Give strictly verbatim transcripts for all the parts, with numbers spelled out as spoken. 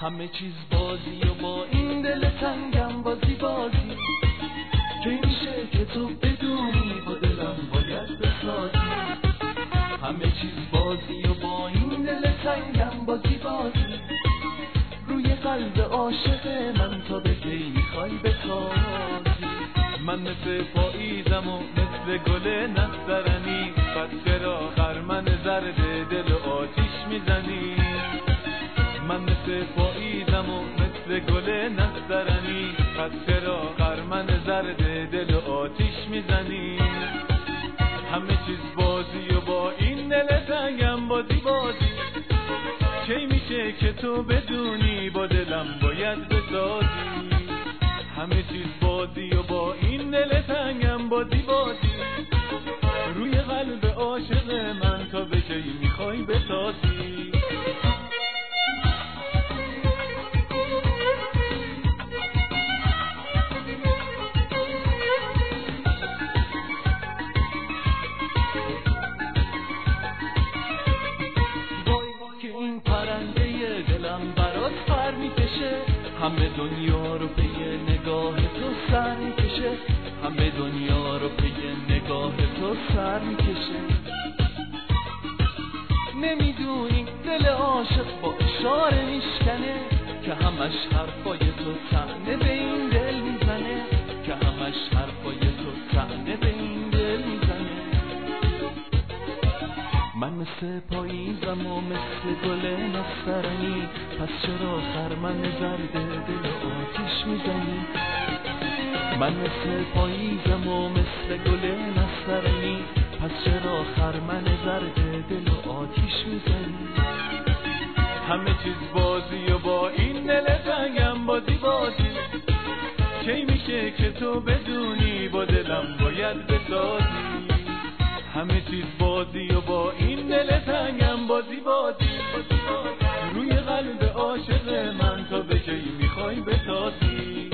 همه چیز بازی و با این دل تنگم بازی بازی که میشه که تو بدونی با دلم باید بسازی. همه چیز بازی و با این دل تنگم بازی بازی روی قلب عاشق من تا به کی میخوای بتازی. من مثل پاییزم و مثل گل نسترنی، پس چرا خرمن زرد دل و آتیش میزنی؟ من مثل پاییزم و مثل گل نسترنی، پس چرا خرمن زرد دل و آتیش میزنی؟ همه چیز بازی و با این دل تنگم بازی بازی کی میشه که تو بدونی با دلم باید بسازی. همه چیز بازی و با این دل تنگم بازی بازی روی قلب عاشق من تا به کی میخوای بسازی. دلم برات پر میکشه، همه دنیا رو پی نگاه تو سر میکشه، همه دنیا رو پی نگاه تو سر میکشه. نمیدونی دل عاشق با اشاره میشکنه که همش حرفای تو طعنه به این دل میزنه، که همش حرفای تو طعنه به این دل میزنه. من مثل پاییزم و مثل گل نسترنی، پس چرا خرمن زرد دل و آتیش میزنی؟ من مثل پاییزم و مثل گل نسترنی، پس چرا خرمن زرد دل و آتیش میزنی؟ همه چیز بازی و با این دل تنگم بازی بازی کی میشه که تو بدونی با دلم باید بسازی. همه چیز بازی و با این دل تنگم بازی بازی روی قلب عاشق من تا به کی میخوای بسازی.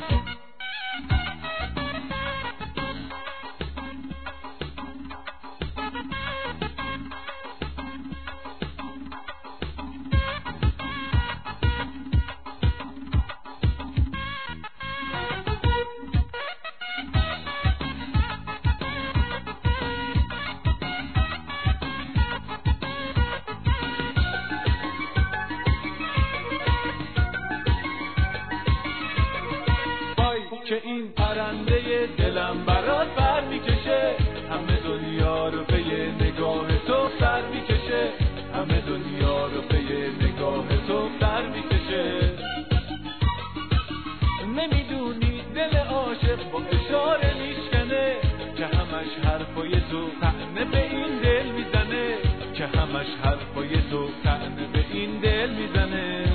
که این پرنده دلم برات پر میکشه، همه دنیا رو پی نگاه تو سر میکشه، همه دنیا رو پی نگاه تو سر میکشه. نمیدونی دل عاشق با اشاره میشکنه که همش حرفای تو طعنه به این دل میزنه، که همش حرفای تو طعنه به این دل میزنه.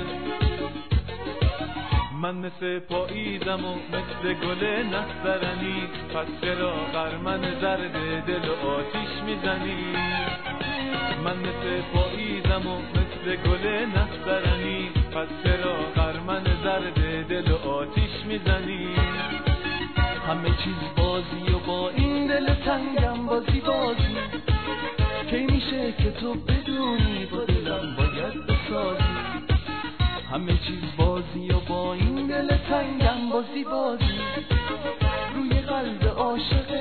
من مثل پاییزم و مثل گل نسترنی، پس چرا خرمن زرد دل و آتیش میزنی؟ من مثل پاییزم و مثل گل نسترنی، پس چرا خرمن زرد دل و آتیش میزنی؟ همه چیز بازی و با این دل تنگم بازی بازی کی میشه که تو بدونی با دلم باید بسازی. همه چیز بازی و با این دل تنگم بازی بازی روی قلب عاشق